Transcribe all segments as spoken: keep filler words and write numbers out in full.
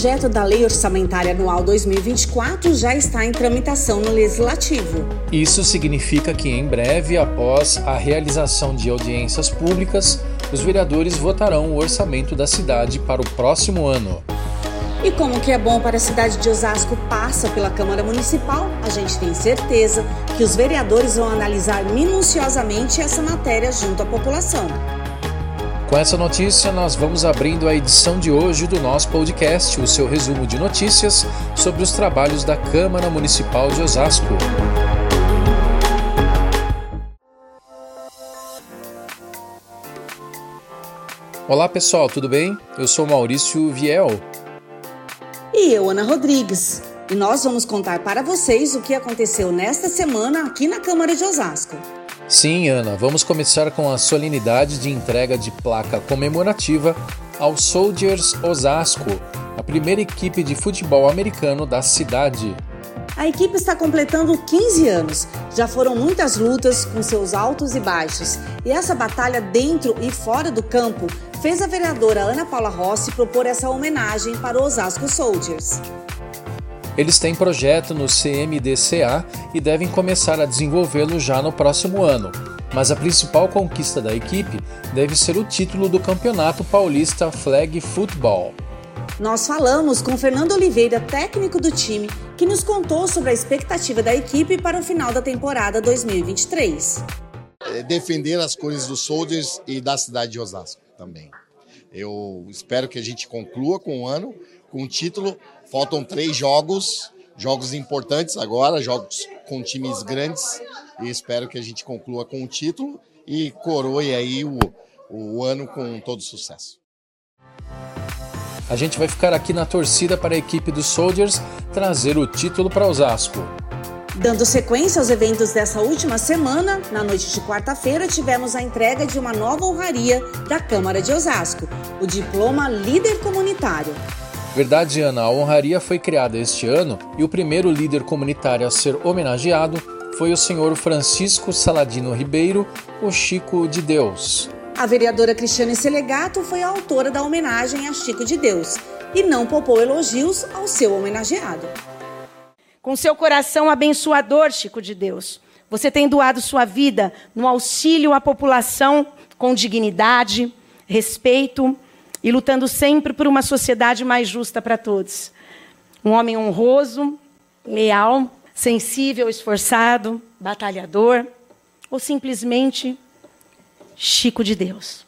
projeto da Lei Orçamentária Anual dois mil e vinte e quatro já está em tramitação no Legislativo. Isso significa que em breve, após a realização de audiências públicas, os vereadores votarão o orçamento da cidade para o próximo ano. E como que é bom para a cidade de Osasco passa pela Câmara Municipal, a gente tem certeza que os vereadores vão analisar minuciosamente essa matéria junto à população. Com essa notícia, nós vamos abrindo a edição de hoje do nosso podcast, o seu resumo de notícias sobre os trabalhos da Câmara Municipal de Osasco. Olá pessoal, tudo bem? Eu sou Maurício Viel. E eu, Ana Rodrigues. E nós vamos contar para vocês o que aconteceu nesta semana aqui na Câmara de Osasco. Sim, Ana, vamos começar com a solenidade de entrega de placa comemorativa ao Soldiers Osasco, a primeira equipe de futebol americano da cidade. A equipe está completando quinze anos. Já foram muitas lutas com seus altos e baixos. E essa batalha dentro e fora do campo fez a vereadora Ana Paula Rossi propor essa homenagem para o Osasco Soldiers. Eles têm projeto no C M D C A e devem começar a desenvolvê-lo já no próximo ano. Mas a principal conquista da equipe deve ser o título do Campeonato Paulista Flag Football. Nós falamos com Fernando Oliveira, técnico do time, que nos contou sobre a expectativa da equipe para o final da temporada dois mil e vinte e três. Defender as cores dos Soldiers e da cidade de Osasco também. Eu espero que a gente conclua com o ano, com o título. Faltam três jogos, jogos importantes agora, jogos com times grandes, e espero que a gente conclua com o título e coroe aí o, o ano com todo sucesso. A gente vai ficar aqui na torcida para a equipe dos Soldiers trazer o título para Osasco. Dando sequência aos eventos dessa última semana, na noite de quarta-feira tivemos a entrega de uma nova honraria da Câmara de Osasco, o diploma Líder Comunitário. Verdade, Ana, a honraria foi criada este ano e o primeiro líder comunitário a ser homenageado foi o senhor Francisco Saladino Ribeiro, o Chico de Deus. A vereadora Cristiane Selegato foi a autora da homenagem a Chico de Deus e não poupou elogios ao seu homenageado. Com seu coração abençoador, Chico de Deus, você tem doado sua vida no auxílio à população com dignidade, respeito e lutando sempre por uma sociedade mais justa para todos. Um homem honroso, leal, sensível, esforçado, batalhador ou simplesmente Chico de Deus.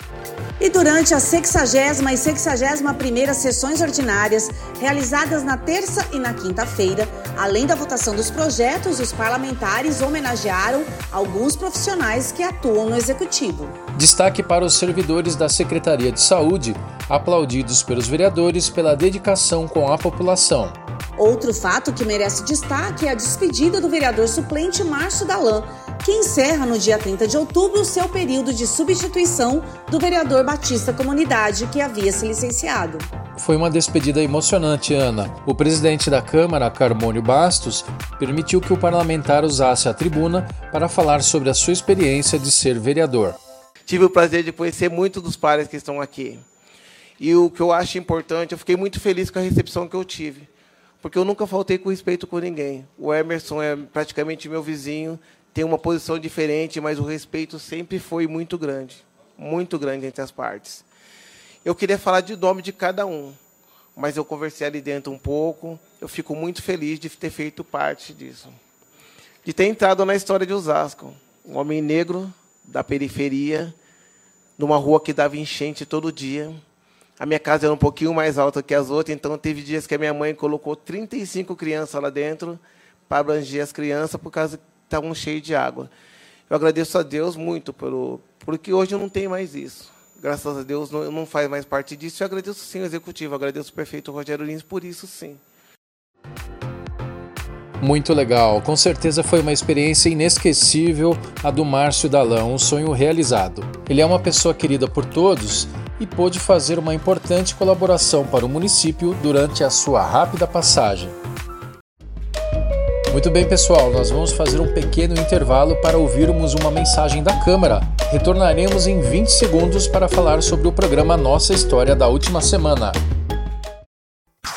E durante as sexagésima e sexagésima primeira sessões ordinárias, realizadas na terça e na quinta-feira, além da votação dos projetos, os parlamentares homenagearam alguns profissionais que atuam no Executivo. Destaque para os servidores da Secretaria de Saúde, aplaudidos pelos vereadores pela dedicação com a população. Outro fato que merece destaque é a despedida do vereador suplente Márcio Dalan, que encerra no dia trinta de outubro o seu período de substituição do vereador Batista Comunidade, que havia se licenciado. Foi uma despedida emocionante, Ana. O presidente da Câmara, Carmônio Bastos, permitiu que o parlamentar usasse a tribuna para falar sobre a sua experiência de ser vereador. Tive o prazer de conhecer muitos dos pares que estão aqui. E o que eu acho importante, eu fiquei muito feliz com a recepção que eu tive, porque eu nunca faltei com respeito com ninguém. O Emerson é praticamente meu vizinho, tem uma posição diferente, mas o respeito sempre foi muito grande, muito grande entre as partes. Eu queria falar de nome de cada um, mas eu conversei ali dentro um pouco, eu fico muito feliz de ter feito parte disso. De ter entrado na história de Osasco, um homem negro da periferia, numa rua que dava enchente todo dia. A minha casa era um pouquinho mais alta que as outras, então teve dias que a minha mãe colocou trinta e cinco crianças lá dentro para abranger as crianças, por causa que estavam cheios de água. Eu agradeço a Deus muito, pelo, porque hoje eu não tenho mais isso. Graças a Deus, não, não faz mais parte disso. Eu agradeço sim o Executivo, eu agradeço o prefeito Rogério Lins por isso, sim. Muito legal, com certeza foi uma experiência inesquecível a do Márcio Dalan, um sonho realizado. Ele é uma pessoa querida por todos e pôde fazer uma importante colaboração para o município durante a sua rápida passagem. Muito bem, pessoal, nós vamos fazer um pequeno intervalo para ouvirmos uma mensagem da Câmara. Retornaremos em vinte segundos para falar sobre o programa Nossa História da última semana.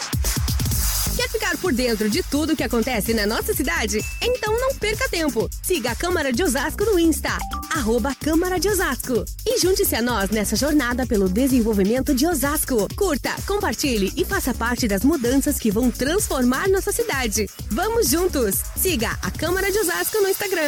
dentro de tudo que acontece na nossa cidade? Então não perca tempo. Siga a Câmara de Osasco no Insta, arroba Câmara de Osasco. E junte-se a nós nessa jornada pelo desenvolvimento de Osasco. Curta, compartilhe e faça parte das mudanças que vão transformar nossa cidade. Vamos juntos! Siga a Câmara de Osasco no Instagram.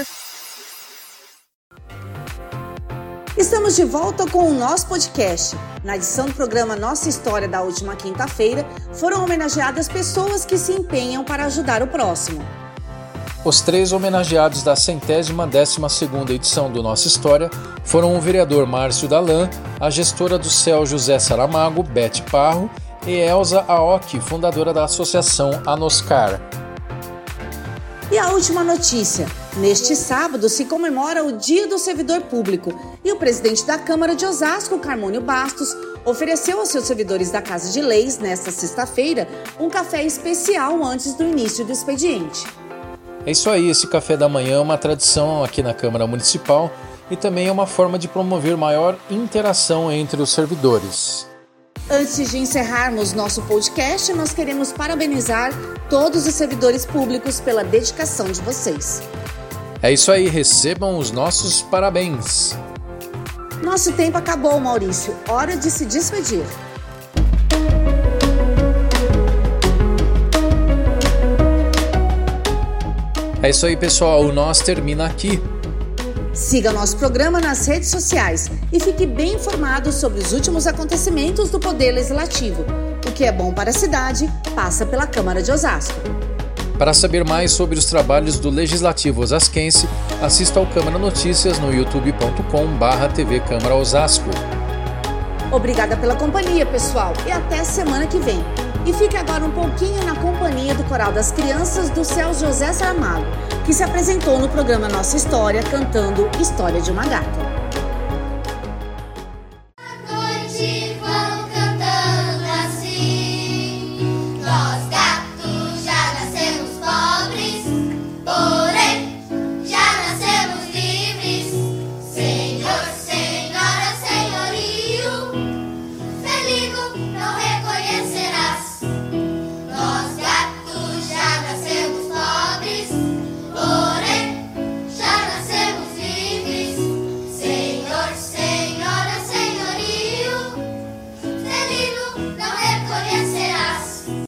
Estamos de volta com o nosso podcast. Na edição do programa Nossa História da última quinta-feira, foram homenageadas pessoas que se empenham para ajudar o próximo. Os três homenageados da centésima décima segunda edição do Nossa História foram o vereador Márcio Dalan, a gestora do C E L José Saramago, Beth Parro, e Elza Aoki, fundadora da Associação Anoscar. E a última notícia. Neste sábado se comemora o Dia do Servidor Público e o presidente da Câmara de Osasco, Carmônio Bastos, ofereceu aos seus servidores da Casa de Leis, nesta sexta-feira, um café especial antes do início do expediente. É isso aí, esse café da manhã é uma tradição aqui na Câmara Municipal e também é uma forma de promover maior interação entre os servidores. Antes de encerrarmos nosso podcast, nós queremos parabenizar todos os servidores públicos pela dedicação de vocês. É isso aí, recebam os nossos parabéns. Nosso tempo acabou, Maurício. Hora de se despedir. É isso aí, pessoal. O Nós termina aqui. Siga nosso programa nas redes sociais e fique bem informado sobre os últimos acontecimentos do Poder Legislativo. O que é bom para a cidade passa pela Câmara de Osasco. Para saber mais sobre os trabalhos do Legislativo Osasquense, assista ao Câmara Notícias no youtube ponto com barra T V Câmara Osasco. Obrigada pela companhia, pessoal, e até semana que vem. E fique agora um pouquinho na companhia do Coral das Crianças do C E L José Saramago, que se apresentou no programa Nossa História cantando História de uma Gata.